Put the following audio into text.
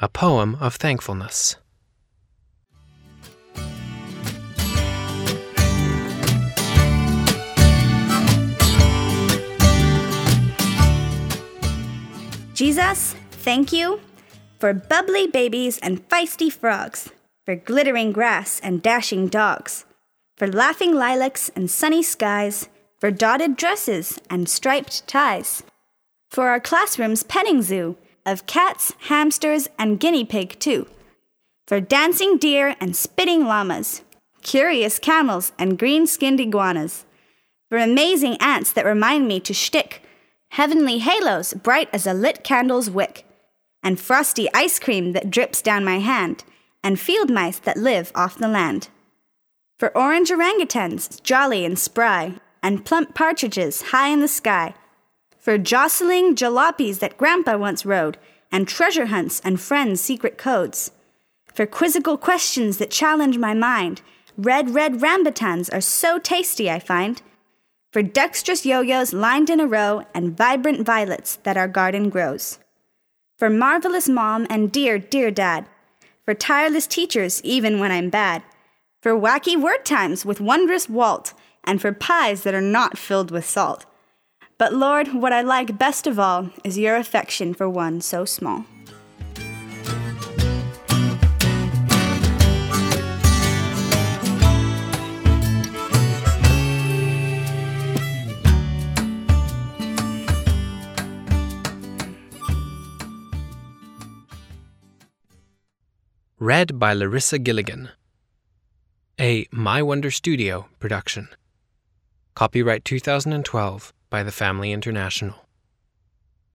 a poem of thankfulness. Jesus, thank you for bubbly babies and feisty frogs, for glittering grass and dashing dogs, for laughing lilacs and sunny skies, for dotted dresses and striped ties, for our classroom's petting zoo of cats, hamsters, and guinea pig too, for dancing deer and spitting llamas, curious camels and green-skinned iguanas, for amazing ants that remind me to shtick, heavenly halos bright as a lit candle's wick, and frosty ice cream that drips down my hand, and field mice that live off the land. For orange orangutans, jolly and spry, and plump partridges high in the sky. For jostling jalopies that Grandpa once rode, and treasure hunts and friends' secret codes. For quizzical questions that challenge my mind, red rambutans are so tasty, I find. For dexterous yo-yos lined in a row and vibrant violets that our garden grows. For marvelous mom and dear dad. For tireless teachers even when I'm bad. For wacky word times with wondrous Walt, and for pies that are not filled with salt. But Lord, what I like best of all is your affection for one so small. Read by Larissa Gilligan. A My Wonder Studio production. Copyright 2012 by The Family International.